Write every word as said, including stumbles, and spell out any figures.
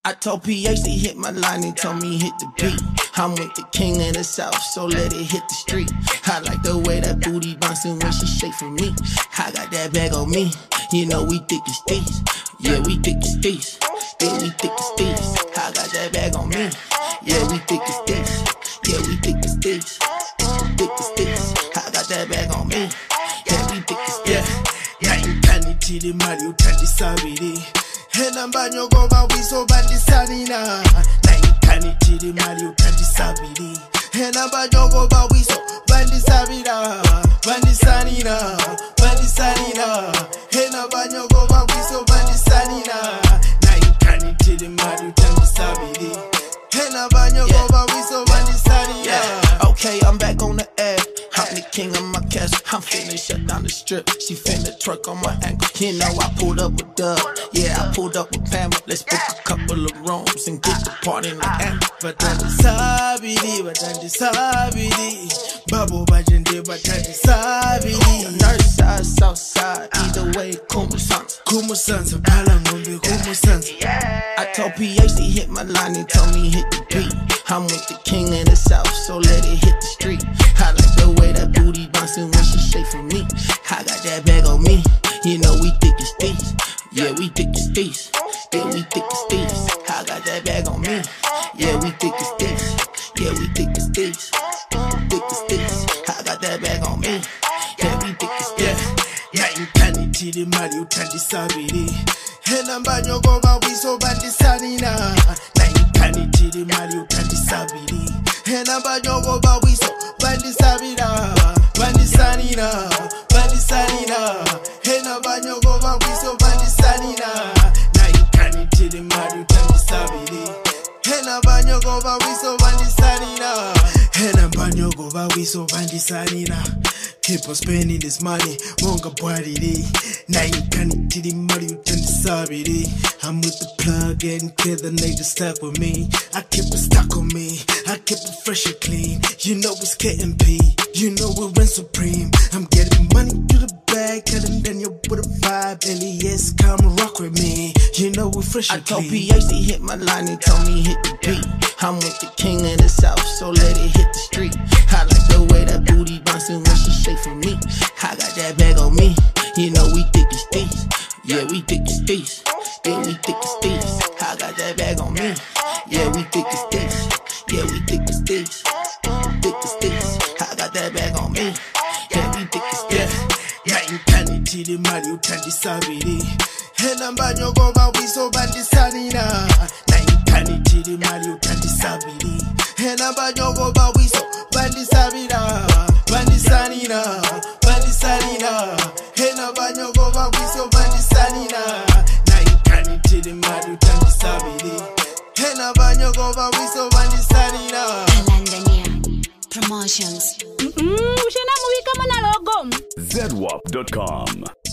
I told P H to hit my line and told me hit the beat. I'm with the king of the south, so let it hit the street. I like the way that booty bouncing when she shake for me. I got that bag on me, you know we thick as thieves. Yeah, we thick as thieves. Yeah, we thick as thieves. I got that bag on me. Yeah, we thick as thieves. Yeah, we thick as thieves. Thick as thieves. I got that bag on me. Yeah, we thick as thieves. Yeah, you can't eat the mali, you can't decide. Hena banyo go ba wiso bandisanina. Na you can't eat the mali, you can't decide. Hena banyo go ba wiso bandisabira. Bandisanina, bandisanina. Hena banyo go ba wiso bandisanina. Na you can't eat the mali, you can't decide. Hena banyo go ba wiso bandisanina. Okay, I'm back on the air. I'm the king of my castle. I'm finna shut down the strip. She finna twerk on my ankle. You know I pulled up with Dub. Yeah, I pulled up with Pamela. Let's book a couple of rooms and get the party in the air. Batandi sabidi, batandi sabidi. Babu bajende, batandi sabidi. North side, south side, either way, Kumasansa. Kumasansa, Palangombe, Kumasansa. I told P H to hit my line and told me hit the beat. I'm with the king of the south, so let it hit the street. I like the way that booty bouncing when she shake for me. I got that bag on me, you know we thick as thieves. Yeah, we thick as thieves. Yeah, we thick as thieves. I got that bag on me. Yeah, we thick as thieves. Yeah, we thick as thieves. Thick as thieves. I got that bag on me. Yeah, we thick as thieves. Yeah, you can't eat the mali, you can't decide. Hena banyo go ba wiso bandisanina. Na you can't eat the mali, you can't decide. Hena banyo go ba wiso bandisabira. Bandisanina, bandisanina. Hena banyo go ba wiso bandisanina. Na you can't eat the mali, you can't decide. Hena banyo go ba wiso bandisanina. Hena banyo go ba wiso bandisanina. Keep on spending this money, wonga party day. Now you can't eat the money, you can't decide it. I'm with the plug and kill the niggas stuck with me. I keep it stuck on me, I keep it fresh and clean. You know it's getting P, you know we rent supreme. I'm getting money to the bag, telling Daniel with a vibe. L E S, come rock with me. You know we fresh and clean. I told P H to hit my line and told me hit the beat. I'm with the king of the south, so let it hit the street. I like the way that booty bouncing when she shake for me. I got that bag on me, you know we thick as thieves. Yeah, we thick as thieves. Yeah, we thick as thieves. I got that bag on me. Yeah, we thick as thieves. Yeah, we thick as thieves. Thick as thieves. I got that bag on me. Yeah, we thick as thieves. Yeah, you can't eat the mali, you can't decide. Hena banyo go ba wiso bandisanina. Na you can't eat the mali, you can't decide. Hena banyo go ba wiso bandisabira. Bandisanina, bandisanina. Hena banyo go ba wiso bandisanina. Na you can't eat the mali, you can't decide. Hena banyo go ba wiso bandisanina. Alandania Promotions. Mm-mm, ushena muwika mwana logo. Z W A P dot com